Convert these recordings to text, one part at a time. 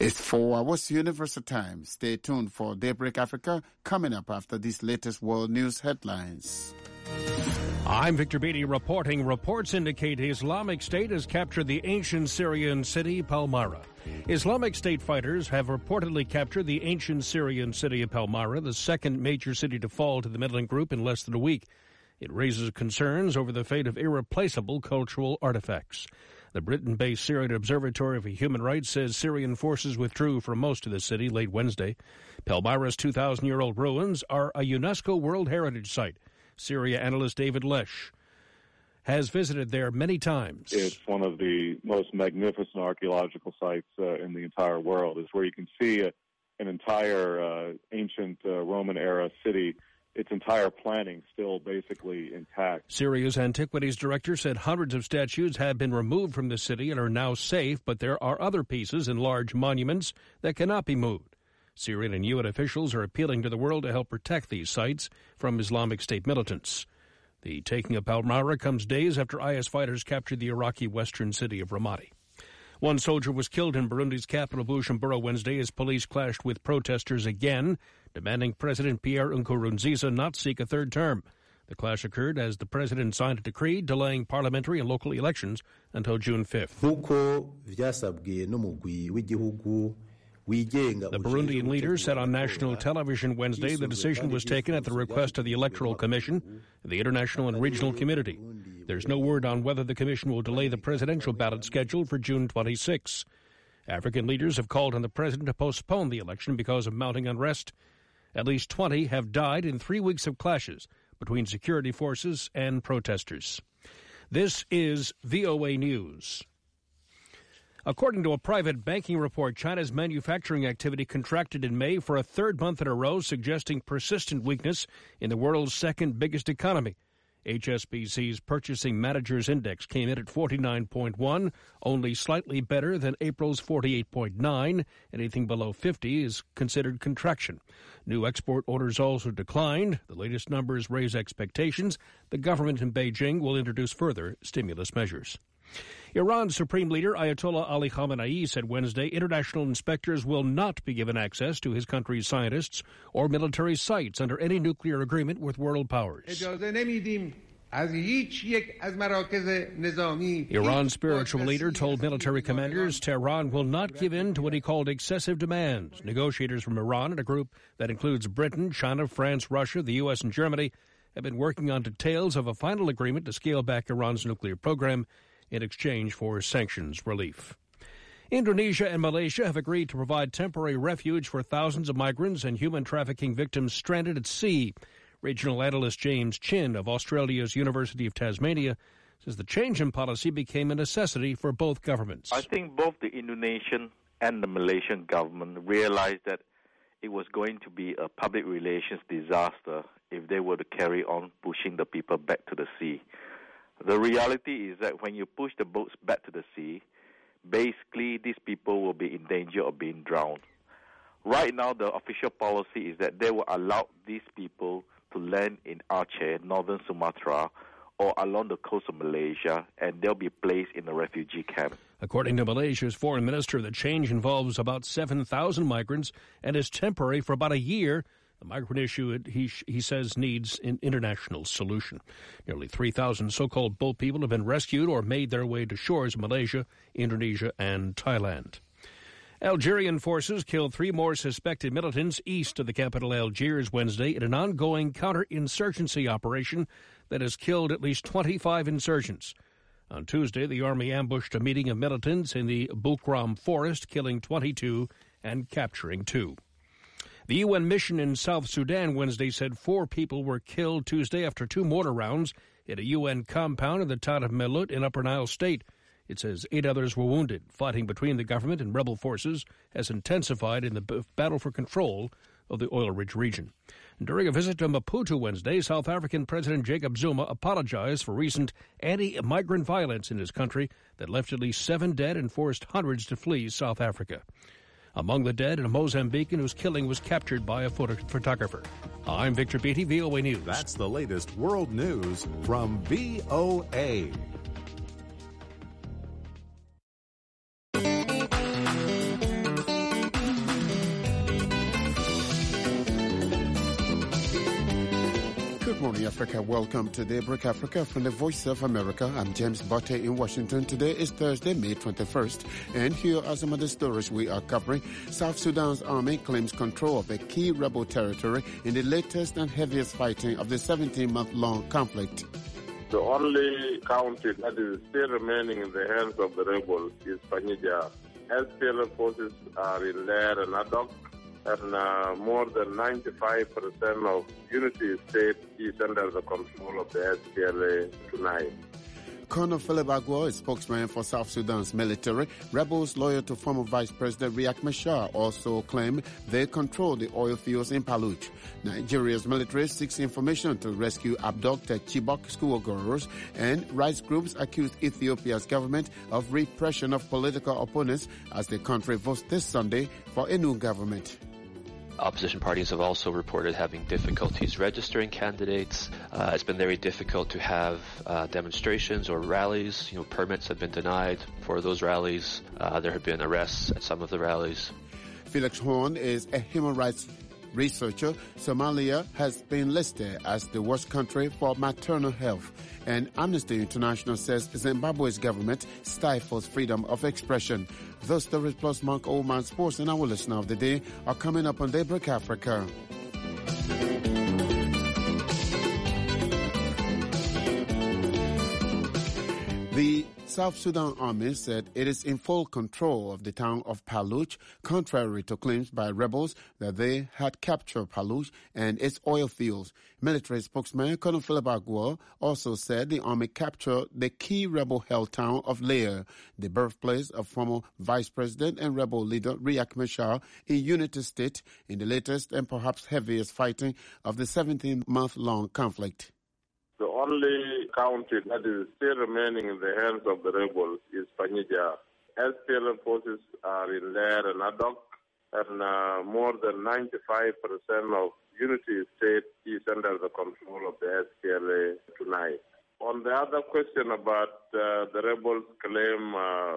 It's 4 hours Universal Time. Stay tuned for Daybreak Africa coming up after these latest world news headlines. I'm Victor Beatty reporting. Reports indicate Islamic State has captured the ancient Syrian city Palmyra. Islamic State fighters have reportedly captured the ancient Syrian city of Palmyra, the second major city to fall to the militant group in less than a week. It raises concerns over the fate of irreplaceable cultural artifacts. The Britain-based Syrian Observatory for Human Rights says Syrian forces withdrew from most of the city late Wednesday. Palmyra's 2,000-year-old ruins are a UNESCO World Heritage Site. Syria analyst David Lesh has visited there many times. It's one of the most magnificent archaeological sites in the entire world. It's where you can see an entire ancient Roman-era city, its entire planning still basically intact. Syria's Antiquities Director said hundreds of statues have been removed from the city and are now safe, but there are other pieces and large monuments that cannot be moved. Syrian and UN officials are appealing to the world to help protect these sites from Islamic State militants. The taking of Palmyra comes days after IS fighters captured the Iraqi western city of Ramadi. One soldier was killed in Burundi's capital, Bujumbura, Wednesday as police clashed with protesters again, demanding President Pierre Nkurunziza not seek a third term. The clash occurred as the president signed a decree delaying parliamentary and local elections until June 5th. The Burundian leader said on national television Wednesday the decision was taken at the request of the Electoral Commission, the international and regional community. There's no word on whether the commission will delay the presidential ballot scheduled for June 26. African leaders have called on the president to postpone the election because of mounting unrest. At least 20 have died in 3 weeks of clashes between security forces and protesters. This is VOA News. According to a private banking report, China's manufacturing activity contracted in May for a third month in a row, suggesting persistent weakness in the world's second biggest economy. HSBC's Purchasing Managers Index came in at 49.1, only slightly better than April's 48.9. Anything below 50 is considered contraction. New export orders also declined. The latest numbers raise expectations. The government in Beijing will introduce further stimulus measures. Iran's Supreme Leader Ayatollah Ali Khamenei said Wednesday international inspectors will not be given access to his country's scientists or military sites under any nuclear agreement with world powers. Iran's spiritual leader told military commanders Tehran will not give in to what he called excessive demands. Negotiators from Iran and a group that includes Britain, China, France, Russia, the U.S., and Germany have been working on details of a final agreement to scale back Iran's nuclear program in exchange for sanctions relief. Indonesia and Malaysia have agreed to provide temporary refuge for thousands of migrants and human trafficking victims stranded at sea. Regional analyst James Chin of Australia's University of Tasmania says the change in policy became a necessity for both governments. I think both the Indonesian and the Malaysian government realized that it was going to be a public relations disaster if they were to carry on pushing the people back to the sea. The reality is that when you push the boats back to the sea, basically these people will be in danger of being drowned. Right now, the official policy is that they will allow these people to land in Aceh, northern Sumatra, or along the coast of Malaysia, and they'll be placed in a refugee camp. According to Malaysia's foreign minister, the change involves about 7,000 migrants and is temporary for about a year. The migrant issue, he says, needs an international solution. Nearly 3,000 so-called boat people have been rescued or made their way to shores of Malaysia, Indonesia, and Thailand. Algerian forces killed 3 more suspected militants east of the capital Algiers Wednesday in an ongoing counterinsurgency operation that has killed at least 25 insurgents. On Tuesday, the army ambushed a meeting of militants in the Boukram forest, killing 22 and capturing 2. The UN mission in South Sudan Wednesday said 4 people were killed Tuesday after 2 mortar rounds hit a UN compound in the town of Melut in Upper Nile State. It says 8 others were wounded. Fighting between the government and rebel forces has intensified in the battle for control of the oil-rich region. And during a visit to Maputo Wednesday, South African President Jacob Zuma apologized for recent anti-migrant violence in his country that left at least 7 dead and forced hundreds to flee South Africa. Among the dead, a Mozambican whose killing was captured by a photographer. I'm Victor Beatty, VOA News. That's the latest world news from VOA. morning, Africa. Welcome to Daybreak Africa from the Voice of America. I'm James Botte in Washington. Today is Thursday, May 21st. And here are some of the stories we are covering. South Sudan's army claims control of a key rebel territory in the latest and heaviest fighting of the 17-month-long conflict. The only county that is still remaining in the hands of the rebels is Panija. SPLA forces are in Lair and Adok, and more than 95% of Unity State is under the control of the SPLA tonight. Colonel Philip Agua, a spokesman for South Sudan's military, rebels loyal to former Vice President Riek Machar also claim they control the oil fields in Paluch. Nigeria's military seeks information to rescue abducted Chibok schoolgirls, and rights groups accuse Ethiopia's government of repression of political opponents as the country votes this Sunday for a new government. Opposition parties have also reported having difficulties registering candidates. It's been very difficult to have demonstrations or rallies. Permits have been denied for those rallies. There have been arrests at some of the rallies. Felix Horn is a human rights researcher. Somalia has been listed as the worst country for maternal health. And Amnesty International says Zimbabwe's government stifles freedom of expression. Those stories plus Mark Oldman Sports and our listener of the day are coming up on Daybreak Africa. The South Sudan Army said it is in full control of the town of Paluch, contrary to claims by rebels that they had captured Paluch and its oil fields. Military spokesman Colonel Philip Agua also said the army captured the key rebel-held town of Lair, the birthplace of former Vice President and rebel leader Riek Machar in Unity State in the latest and perhaps heaviest fighting of the 17-month-long conflict. The only county that is still remaining in the hands of the rebels is Panija. SPLA forces are in Lair and Adok, and more than 95% of Unity State is under the control of the SPLA tonight. On the other question about the rebels' claim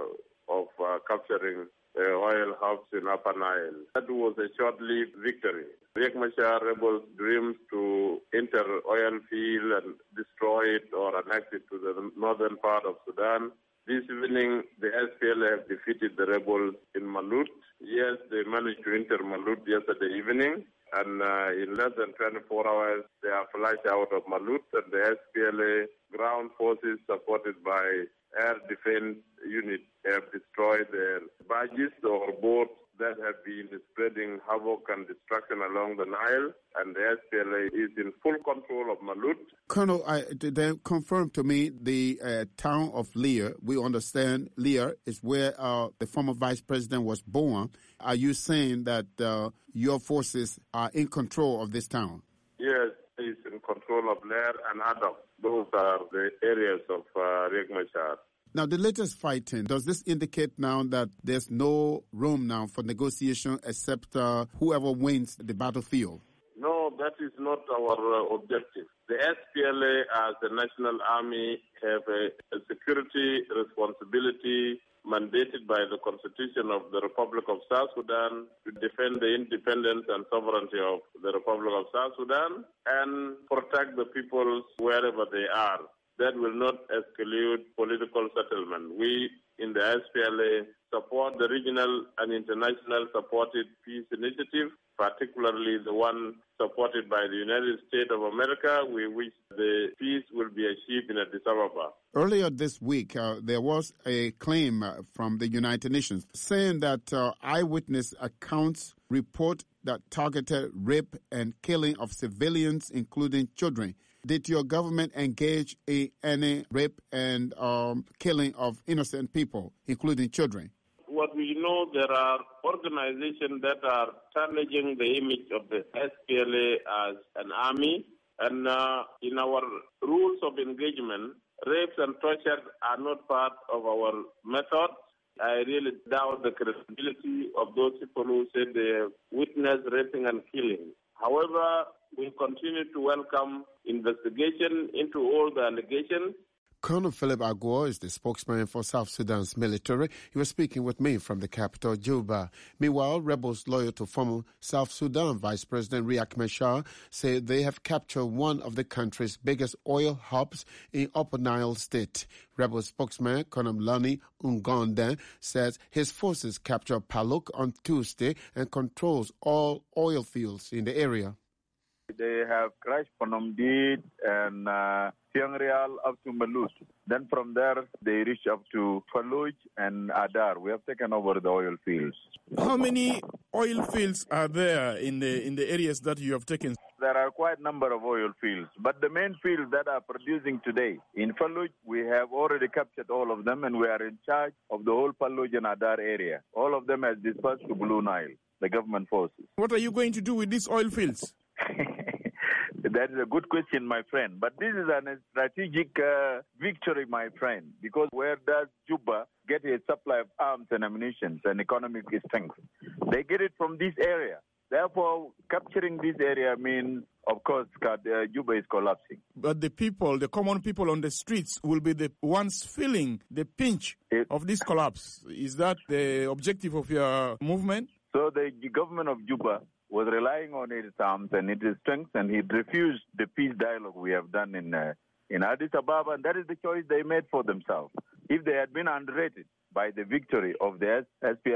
of capturing oil hubs in Upper Nile, that was a short-lived victory. Riek Machar rebels dreams to enter oil field and destroy it or annex it to the northern part of Sudan. This evening, the SPLA have defeated the rebels in Malut. Yes, they managed to enter Malut yesterday evening, and in less than 24 hours, they are flushed out of Malut, and the SPLA ground forces supported by air defense unit have destroyed their barges or boats that have been spreading havoc and destruction along the Nile, and the SPLA is in full control of Malut. Colonel, they confirmed to me the town of Lear. We understand Lear is where the former vice president was born. Are you saying that your forces are in control of this town? Yes, it's in control of Lear and Adok. Those are the areas of Riek Machar. Now, the latest fighting, does this indicate now that there's no room now for negotiation except whoever wins the battlefield? No, that is not our objective. The SPLA as the national army have a security responsibility mandated by the Constitution of the Republic of South Sudan to defend the independence and sovereignty of the Republic of South Sudan and protect the people wherever they are. That will not escalate political settlement. We in the SPLA support the regional and international supported peace initiative, particularly the one supported by the United States of America. We wish the peace will be achieved in Addis Ababa. Earlier this week, there was a claim from the United Nations saying that eyewitness accounts report that targeted rape and killing of civilians, including children. Did your government engage in any rape and killing of innocent people, including children? What we know, there are organizations that are tarnishing the image of the SPLA as an army. And in our rules of engagement, rapes and torture are not part of our method. I really doubt the credibility of those people who said they witnessed raping and killing. However, we continue to welcome investigation into all the allegations. Colonel Philip Agor is the spokesman for South Sudan's military. He was speaking with me from the capital, Juba. Meanwhile, rebels loyal to former South Sudan Vice President Riek Machar say they have captured one of the country's biggest oil hubs in Upper Nile State. Rebel spokesman Colonel Lani Ungondan says his forces captured Paluk on Tuesday and controls all oil fields in the area. They have crashed Ponomdit and Siang Real up to Malus. Then from there, they reach up to Faluj and Adar. We have taken over the oil fields. How many oil fields are there in the areas that you have taken? There are quite a number of oil fields, but the main fields that are producing today, in Faluj, we have already captured all of them, and we are in charge of the whole Faluj and Adar area. All of them has dispersed to Blue Nile, the government forces. What are you going to do with these oil fields? That is a good question, my friend. But this is a strategic victory, my friend, because where does Juba get a supply of arms and ammunition and economic strength? They get it from this area. Therefore, capturing this area means, of course, Juba is collapsing. But the people, the common people on the streets, will be the ones feeling the pinch of this collapse. Is that the objective of your movement? So the government of Juba was relying on its arms and its strength, and it refused the peace dialogue we have done in Addis Ababa, and that is the choice they made for themselves. If they had been underrated by the victory of the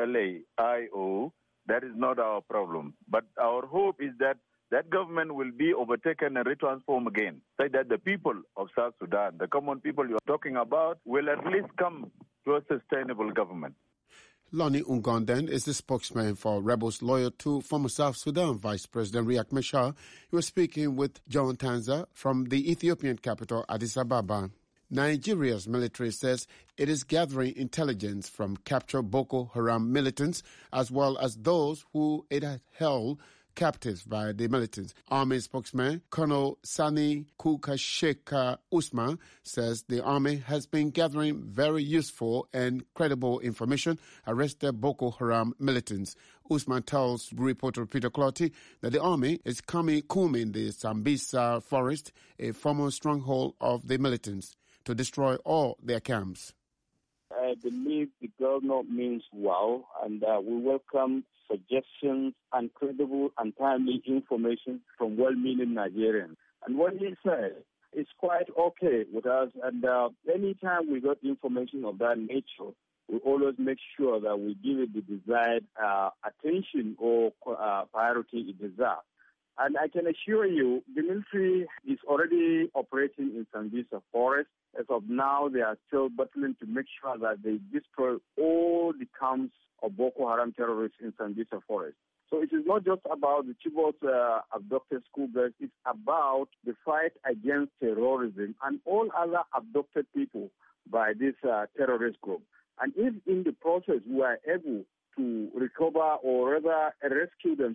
SPLA-IO, that is not our problem. But our hope is that that government will be overtaken and retransformed again, so that the people of South Sudan, the common people you are talking about, will at least come to a sustainable government. Lani Ungondan is the spokesman for rebels loyal to former South Sudan Vice President Riek Machar. He was speaking with John Tanza from the Ethiopian capital, Addis Ababa. Nigeria's military says it is gathering intelligence from captured Boko Haram militants as well as those who it had held captives by the militants. Army spokesman Colonel Sani Kukasheka Usman says the army has been gathering very useful and credible information arrested Boko Haram militants. Usman tells reporter Peter Clotty that the army is combing the Sambisa forest, a former stronghold of the militants, to destroy all their camps. I believe the governor means well, and we welcome suggestions and credible and timely information from well-meaning Nigerians. And what he said is quite okay with us, and anytime we got information of that nature, we always make sure that we give it the desired attention or priority it deserves. And I can assure you, the military is already operating in Sambisa Forest. As of now, they are still battling to make sure that they destroy all the camps of Boko Haram terrorists in Sambisa Forest. So it is not just about the Chibok abducted schoolgirls, it's about the fight against terrorism and all other abducted people by this terrorist group. And if in the process we are able to recover or rather rescue them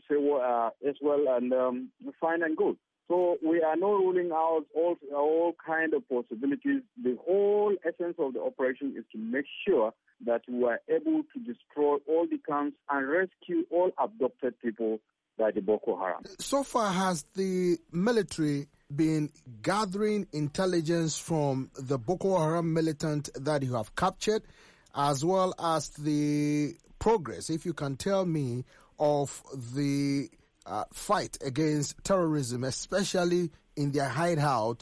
as well and fine and good. So we are not ruling out all kind of possibilities. The whole essence of the operation is to make sure that we are able to destroy all the camps and rescue all abducted people by the Boko Haram. So far, has the military been gathering intelligence from the Boko Haram militant that you have captured, as well as the progress, if you can tell me, of the fight against terrorism, especially in their hideout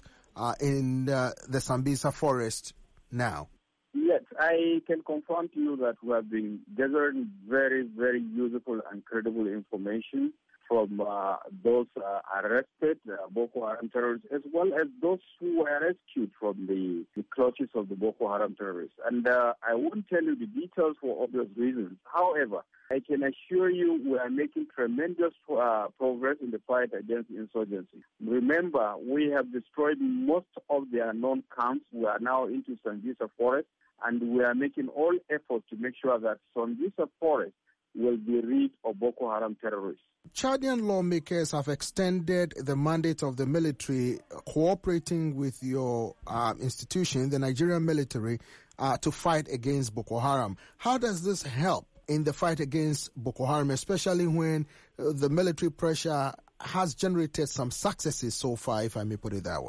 in the Sambisa forest now? Yes, I can confirm to you that we have been gathering very, very useful and credible information from those arrested Boko Haram terrorists, as well as those who were rescued from the clutches of the Boko Haram terrorists. And I won't tell you the details for obvious reasons. However, I can assure you we are making tremendous progress in the fight against insurgency. Remember, we have destroyed most of their known camps. We are now into Sambisa Forest, and we are making all efforts to make sure that Sambisa Forest will be rid of Boko Haram terrorists. Chadian lawmakers have extended the mandate of the military cooperating with your institution, the Nigerian military, to fight against Boko Haram. How does this help in the fight against Boko Haram, especially when the military pressure has generated some successes so far, if I may put it that way? It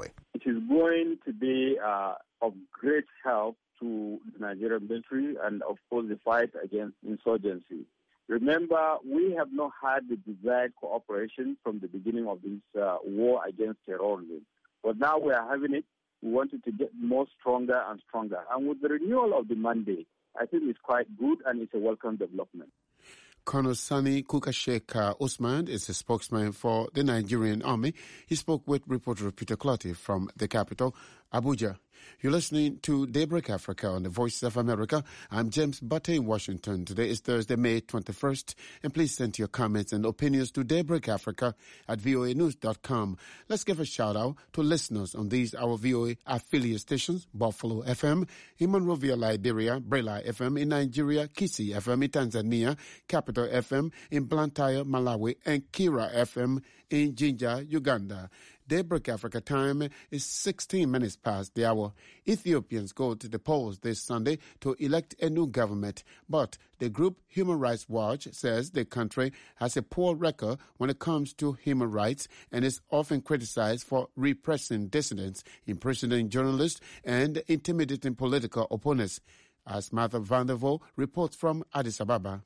is going to be of great help to the Nigerian military and, of course, the fight against insurgency. Remember, we have not had the desired cooperation from the beginning of this war against terrorism. But now we are having it. We want it to get more stronger and stronger. And with the renewal of the mandate, I think it's quite good and it's a welcome development. Colonel Sani Kukasheka Usman is a spokesman for the Nigerian Army. He spoke with reporter Peter Clotty from the capital, Abuja. You're listening to Daybreak Africa on the Voice of America. I'm James Butte in Washington. Today is Thursday, May 21st. And please send your comments and opinions to Daybreak Africa at voanews.com. Let's give a shout out to listeners on these our VOA affiliate stations: Buffalo FM in Monrovia, Liberia, Brela FM in Nigeria, Kisi FM in Tanzania, Capital FM in Blantyre, Malawi, and Kira FM in Jinja, Uganda. Daybreak Africa time is 16 minutes past the hour. Ethiopians go to the polls this Sunday to elect a new government, but the group Human Rights Watch says the country has a poor record when it comes to human rights and is often criticized for repressing dissidents, imprisoning journalists, and intimidating political opponents. As Martha Vandervoort reports from Addis Ababa.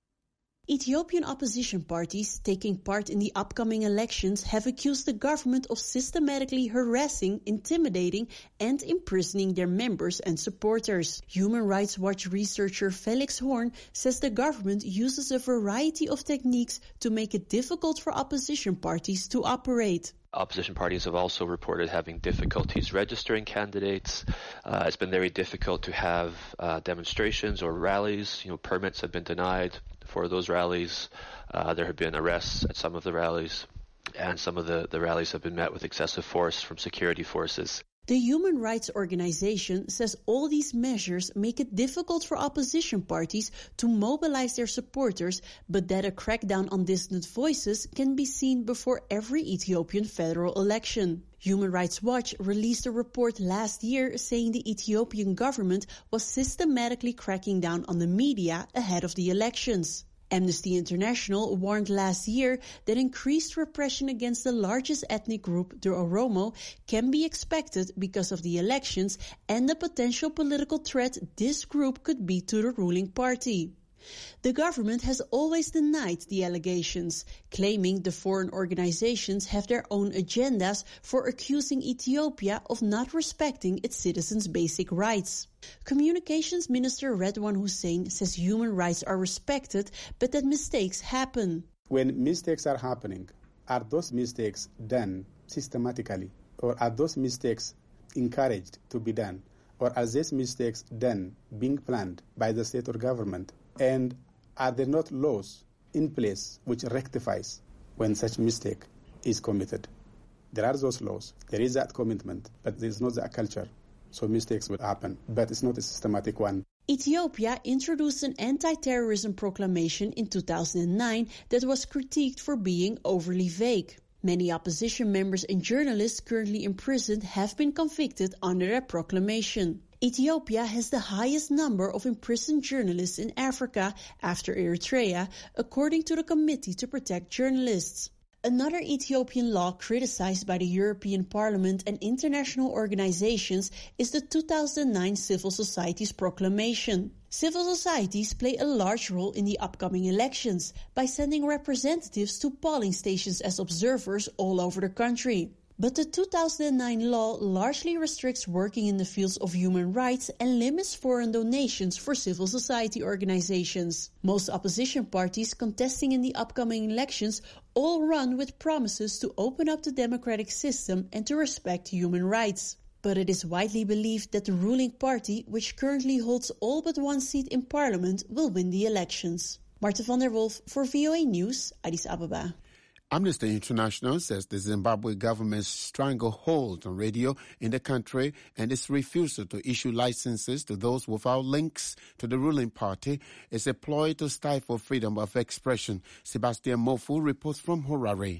Ethiopian opposition parties taking part in the upcoming elections have accused the government of systematically harassing, intimidating, and imprisoning their members and supporters. Human Rights Watch researcher Felix Horn says the government uses a variety of techniques to make it difficult for opposition parties to operate. Opposition parties have also reported having difficulties registering candidates. It's been very difficult to have demonstrations or rallies. Permits have been denied for those rallies. There have been arrests at some of the rallies, and some of the rallies have been met with excessive force from security forces. The Human Rights Organization says all these measures make it difficult for opposition parties to mobilize their supporters, but that a crackdown on dissident voices can be seen before every Ethiopian federal election. Human Rights Watch released a report last year saying the Ethiopian government was systematically cracking down on the media ahead of the elections. Amnesty International warned last year that increased repression against the largest ethnic group, the Oromo, can be expected because of the elections and the potential political threat this group could be to the ruling party. The government has always denied the allegations, claiming the foreign organizations have their own agendas for accusing Ethiopia of not respecting its citizens' basic rights. Communications Minister Redwan Hussein says human rights are respected, but that mistakes happen. When mistakes are happening, are those mistakes done systematically, or are those mistakes encouraged to be done, or are these mistakes done being planned by the state or government? And are there not laws in place which rectifies when such mistake is committed? There are those laws. There is that commitment, but there is not that culture. So mistakes will happen, but it's not a systematic one. Ethiopia introduced an anti-terrorism proclamation in 2009 that was critiqued for being overly vague. Many opposition members and journalists currently imprisoned have been convicted under that proclamation. Ethiopia has the highest number of imprisoned journalists in Africa after Eritrea, according to the Committee to Protect Journalists. Another Ethiopian law criticized by the European Parliament and international organizations is the 2009 Civil Societies Proclamation. Civil societies play a large role in the upcoming elections by sending representatives to polling stations as observers all over the country. But the 2009 law largely restricts working in the fields of human rights and limits foreign donations for civil society organizations. Most opposition parties contesting in the upcoming elections all run with promises to open up the democratic system and to respect human rights. But it is widely believed that the ruling party, which currently holds all but one seat in parliament, will win the elections. Marta van der Wolf for VOA News, Addis Ababa. Amnesty International says the Zimbabwe government's stranglehold on radio in the country and its refusal to issue licenses to those without links to the ruling party is a ploy to stifle freedom of expression. Sebastian Mofu reports from Harare.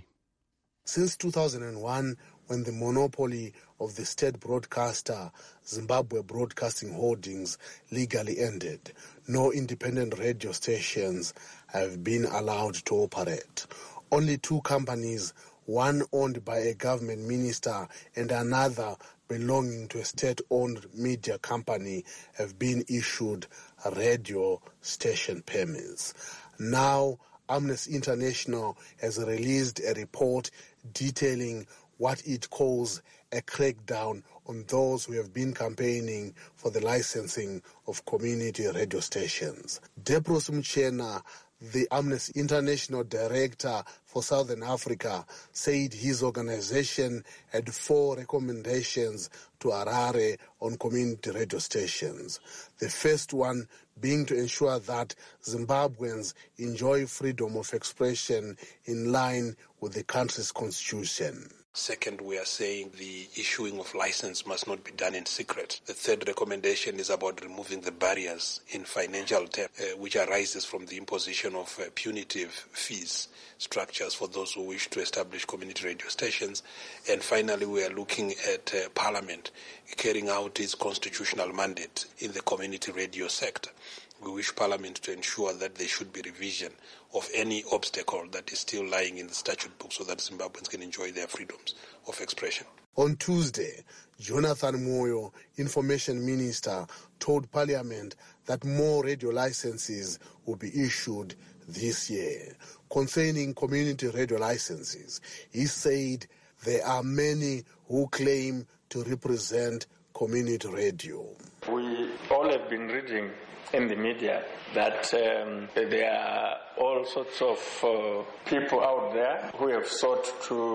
Since 2001, when the monopoly of the state broadcaster, Zimbabwe Broadcasting Holdings, legally ended, no independent radio stations have been allowed to operate. Only two companies, one owned by a government minister and another belonging to a state-owned media company have been issued radio station permits. Now, Amnesty International has released a report detailing what it calls a crackdown on those who have been campaigning for the licensing of community radio stations. Debros Mchena, the Amnesty International Director for Southern Africa, said his organization had 4 recommendations to Harare on community radio stations. The first one being to ensure that Zimbabweans enjoy freedom of expression in line with the country's constitution. Second, we are saying the issuing of license must not be done in secret. The third recommendation is about removing the barriers in financial terms, which arises from the imposition of punitive fees structures for those who wish to establish community radio stations. And finally, we are looking at Parliament carrying out its constitutional mandate in the community radio sector. We wish Parliament to ensure that there should be revision of any obstacle that is still lying in the statute book so that Zimbabweans can enjoy their freedoms of expression. On Tuesday, Jonathan Moyo, Information Minister, told Parliament that more radio licenses will be issued this year. Concerning community radio licenses, he said there are many who claim to represent community radio. We all have been reading in the media that there are all sorts of people out there who have sought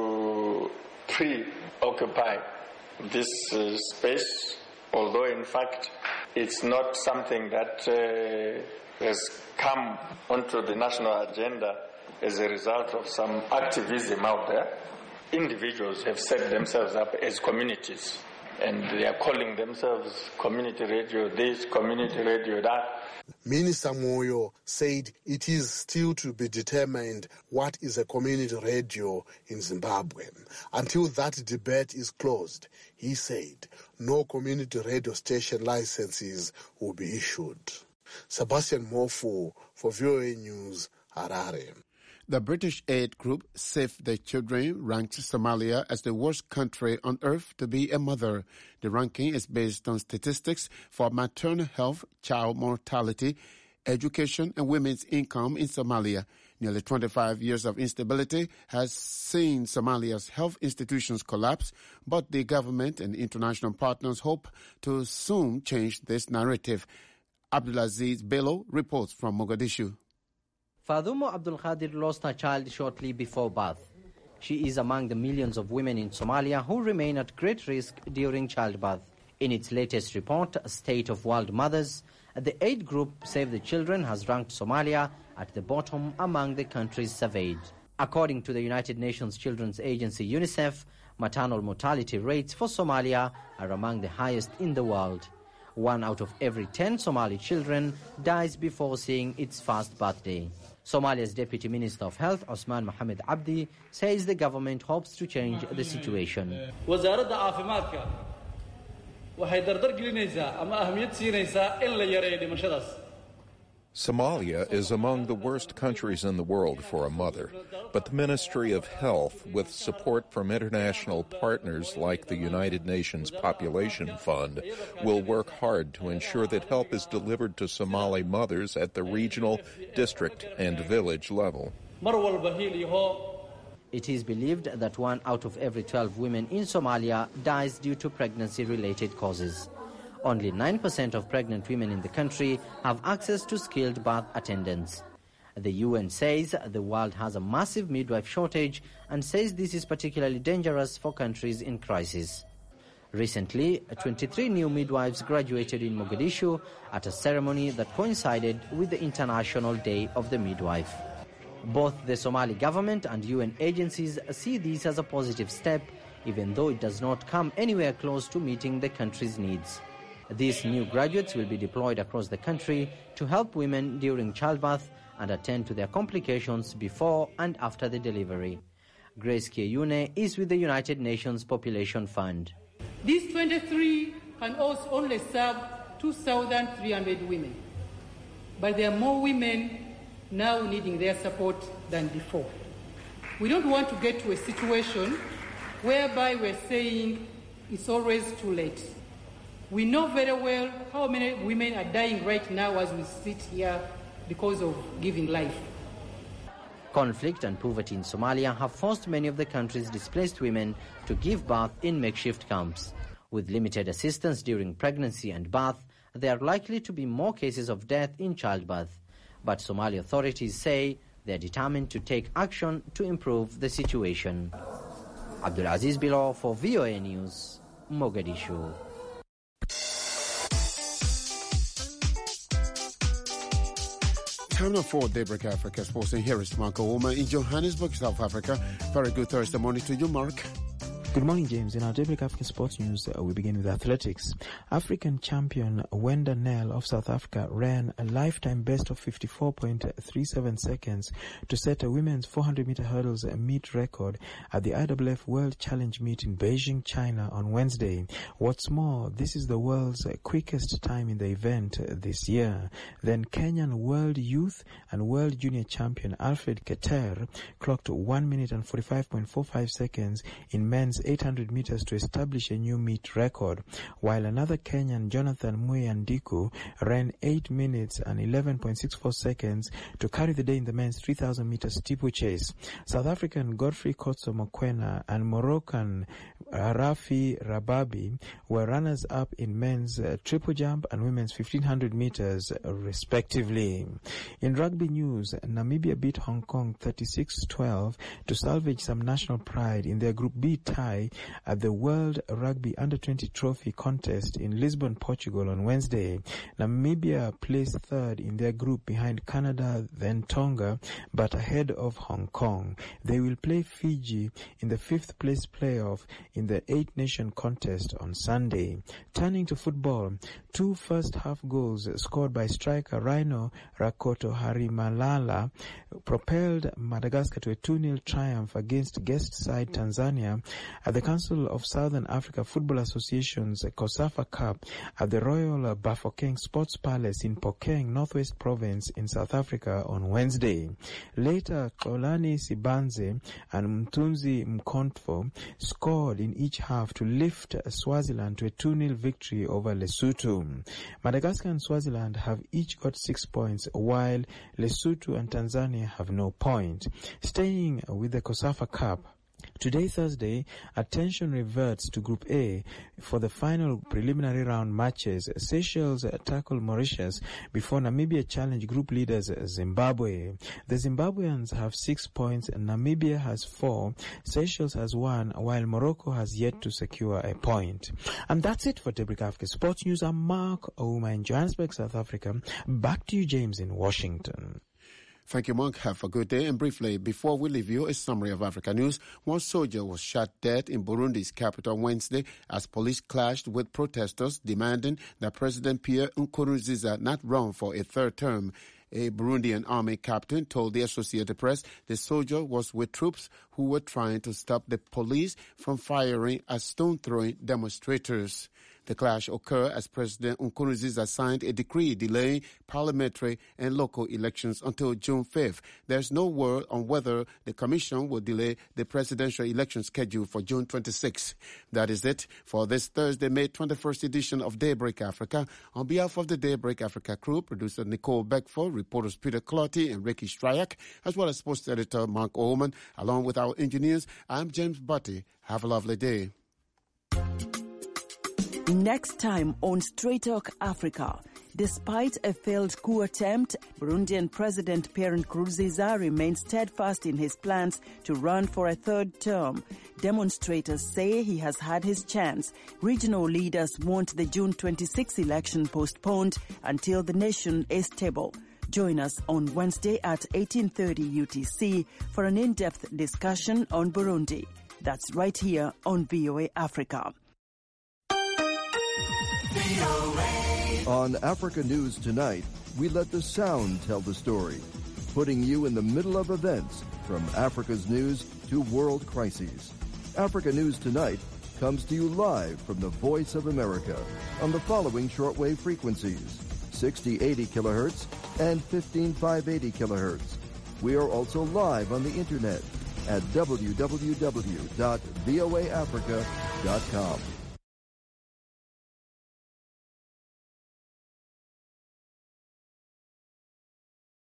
to preoccupy this space, although in fact it's not something that has come onto the national agenda as a result of some activism out there. Individuals have set themselves up as communities, and they are calling themselves community radio this, community radio that. Minister Moyo said it is still to be determined what is a community radio in Zimbabwe. Until that debate is closed, he said no community radio station licenses will be issued. Sebastian Mofu for VOA News, Harare. The British aid group Save the Children ranked Somalia as the worst country on earth to be a mother. The ranking is based on statistics for maternal health, child mortality, education, and women's income in Somalia. Nearly 25 years of instability has seen Somalia's health institutions collapse, but the government and international partners hope to soon change this narrative. Abdulaziz Bello reports from Mogadishu. Fadumo Abdul Khadir lost her child shortly before birth. She is among the millions of women in Somalia who remain at great risk during childbirth. In its latest report, State of World Mothers, the aid group Save the Children has ranked Somalia at the bottom among the countries surveyed. According to the United Nations Children's Agency UNICEF, maternal mortality rates for Somalia are among the highest in the world. 1 out of every 10 Somali children dies before seeing its first birthday. Somalia's Deputy Minister of Health, Osman Mohamed Abdi, says the government hopes to change the situation. wasaaradda caafimaadka waxay dardar gelinaysaa ama ahmiyad siinaysaa in la yareeyo dhimashadaas. Somalia is among the worst countries in the world for a mother, but the Ministry of Health, with support from international partners like the United Nations Population Fund, will work hard to ensure that help is delivered to Somali mothers at the regional, district, and village level. It is believed that 1 out of every 12 women in Somalia dies due to pregnancy-related causes. Only 9% of pregnant women in the country have access to skilled birth attendants. The UN says the world has a massive midwife shortage and says this is particularly dangerous for countries in crisis. Recently, 23 new midwives graduated in Mogadishu at a ceremony that coincided with the International Day of the Midwife. Both the Somali government and UN agencies see this as a positive step, even though it does not come anywhere close to meeting the country's needs. These new graduates will be deployed across the country to help women during childbirth and attend to their complications before and after the delivery. Grace Kieyune is with the United Nations Population Fund. These 23 can also only serve 2,300 women, but there are more women now needing their support than before. We don't want to get to a situation whereby we're saying it's always too late. We know very well how many women are dying right now as we sit here because of giving life. Conflict and poverty in Somalia have forced many of the country's displaced women to give birth in makeshift camps. With limited assistance during pregnancy and birth, there are likely to be more cases of death in childbirth. But Somali authorities say they are determined to take action to improve the situation. Abdulaziz Bilo for VOA News, Mogadishu. Time now for Daybreak Africa Sports, and here is Mark Ouma in Johannesburg, South Africa. Very good Thursday morning to you, Mark. Good morning, James. In our Daybreak Africa Sports News, we begin with athletics. African champion Wenda Nel of South Africa ran a lifetime best of 54.37 seconds to set a women's 400-meter hurdles meet record at the IAAF World Challenge meet in Beijing, China on Wednesday. What's more, this is the world's quickest time in the event this year. Then Kenyan World Youth and World Junior champion Alfred Keter clocked 1 minute and 45.45 seconds in men's 800 meters to establish a new meet record, while another Kenyan, Jonathan Muyandiku, ran 8 minutes and 11.64 seconds to carry the day in the men's 3,000 meter steeplechase. South African Godfrey Kotso Mokoena and Moroccan Rafi Rababi were runners-up in men's triple jump and women's 1,500 meters, respectively. In rugby news, Namibia beat Hong Kong 36-12 to salvage some national pride in their Group B tie at the World Rugby Under-20 Trophy contest in Lisbon, Portugal on Wednesday. Namibia placed third in their group behind Canada, then Tonga, but ahead of Hong Kong. They will play Fiji in the 5th place playoff in the 8-nation contest on Sunday. Turning to football, 2 first-half goals scored by striker Rhino Rakoto Harimalala propelled Madagascar to a 2-0 triumph against guest side Tanzania at the Council of Southern Africa Football Association's COSAFA Cup at the Royal Bafokeng Sports Palace in Phokeng, Northwest Province in South Africa on Wednesday. Later, Xolani Sibanze and Mtunzi Mkontfo scored in each half to lift Swaziland to a 2-0 victory over Lesotho. Madagascar and Swaziland have each got 6 points, while Lesotho and Tanzania have no point. Staying with the COSAFA Cup, today, Thursday, attention reverts to Group A for the final preliminary round matches. Seychelles tackle Mauritius before Namibia challenge group leaders Zimbabwe. The Zimbabweans have 6 points, Namibia has 4, Seychelles has 1, while Morocco has yet to secure a point. And that's it for Daybreak Africa Sports News. I'm Mark Ouma in Johannesburg, South Africa. Back to you, James, in Washington. Thank you, Mark. Have a good day. And briefly, before we leave you, a summary of Africa news. One soldier was shot dead in Burundi's capital Wednesday as police clashed with protesters demanding that President Pierre Nkurunziza not run for a third term. A Burundian army captain told the Associated Press the soldier was with troops who were trying to stop the police from firing at stone-throwing demonstrators. The clash occurred as President Nkurunziza signed a decree delaying parliamentary and local elections until June 5th. There's no word on whether the commission will delay the presidential election schedule for June 26th. That is it for this Thursday, May 21st edition of Daybreak Africa. On behalf of the Daybreak Africa crew, producer Nicole Beckford, reporters Peter Clotty and Ricky Stryak, as well as sports editor Mark Oman, along with our engineers, I'm James Butty. Have a lovely day. Next time on Straight Talk Africa, despite a failed coup attempt, Burundian President Pierre Nkurunziza remains steadfast in his plans to run for a third term. Demonstrators say he has had his chance. Regional leaders want the June 26 election postponed until the nation is stable. Join us on Wednesday at 18:30 UTC for an in-depth discussion on Burundi. That's right here on VOA Africa. On Africa News Tonight, we let the sound tell the story, putting you in the middle of events from Africa's news to world crises. Africa News Tonight comes to you live from the Voice of America on the following shortwave frequencies: 6080 kilohertz and 15580 kilohertz. We are also live on the internet at www.voaafrica.com.